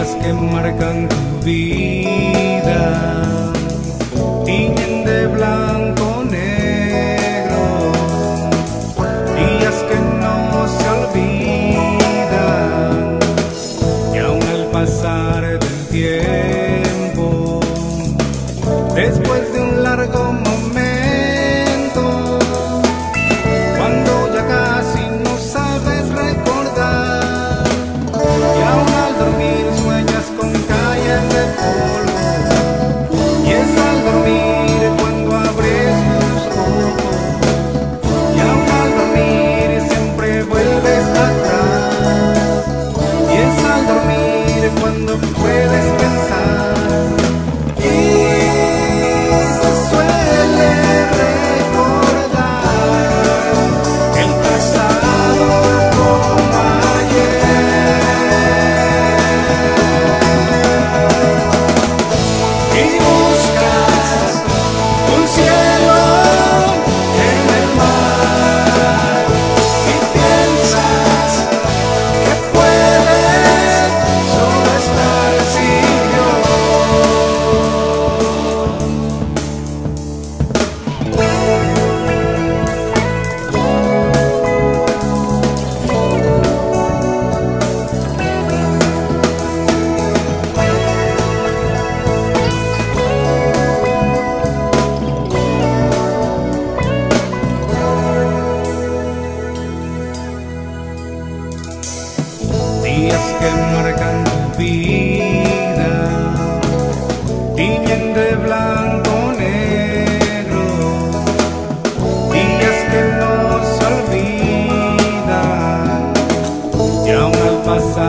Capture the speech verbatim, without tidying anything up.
días que marcan tu vida, tiñen de blanco negro, días que no se olvidan, y aún al pasar del tiempo, después de un largo momento, cuando ya casi no sabes recordar, y aún al dormir sueñas con calles de polvo, y es al dormir cuando abres tus ojos, y aún al dormir siempre vuelves atrás, y es al dormir cuando puedes pensar. Y se suele recordar el pasado como ayer, y buscas un cielo en el mar, y piensas que puedes solo estar sin Dios. Días que marcan tu vida, tiñen de blanco negro, días que no se olvidan, y aún al pasar